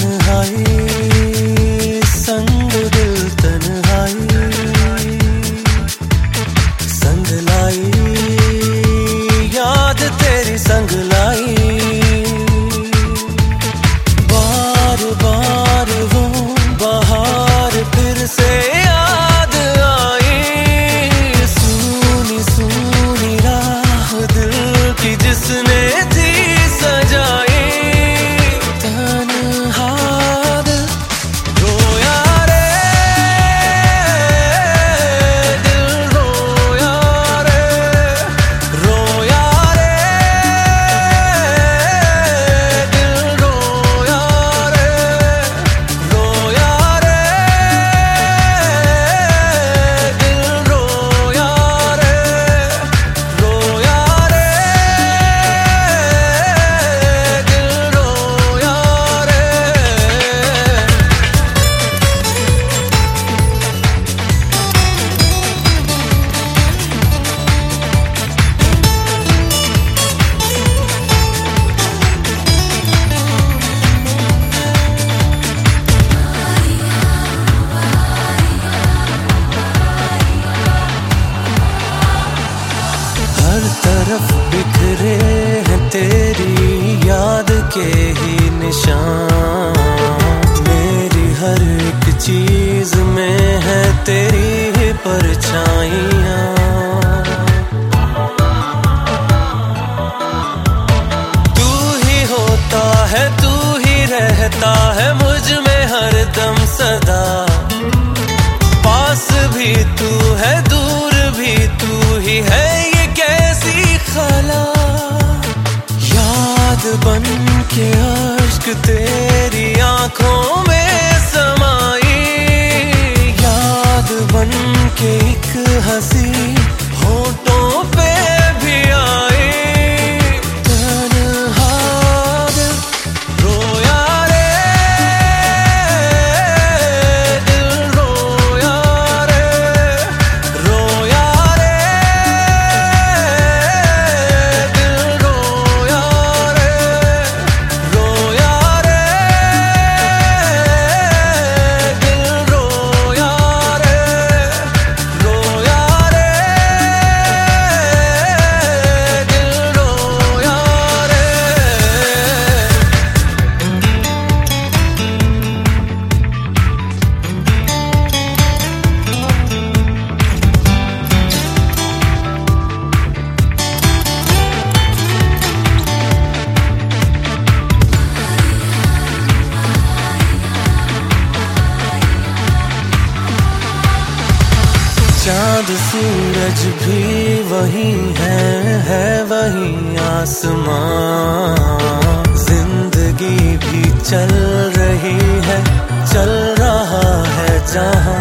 तन्हाई संग दिल तन्हाई संग लाई याद तेरी संग लाई बार बार वो बहार फिर से याद आई सूनी सूनी राह दिल की जिसने थी सजाई हर तरफ बिखरे हैं तेरी याद के ही निशान मेरी हर एक चीज में है तेरी ही परछाइयाँ तू ही होता है तू ही रहता है मुझ में हर दम सदा पास भी तू है दूर भी तू ही है कैसी खला याद बन के अश्क तेरी आंखों में समाई याद बन के एक हंसी होठों पे भी आई तन्हा दिल रोया रे दिल रोया रे रोया चाँद सूरज भी वही है वही आसमां जिंदगी भी चल रही है चल रहा है जहाँ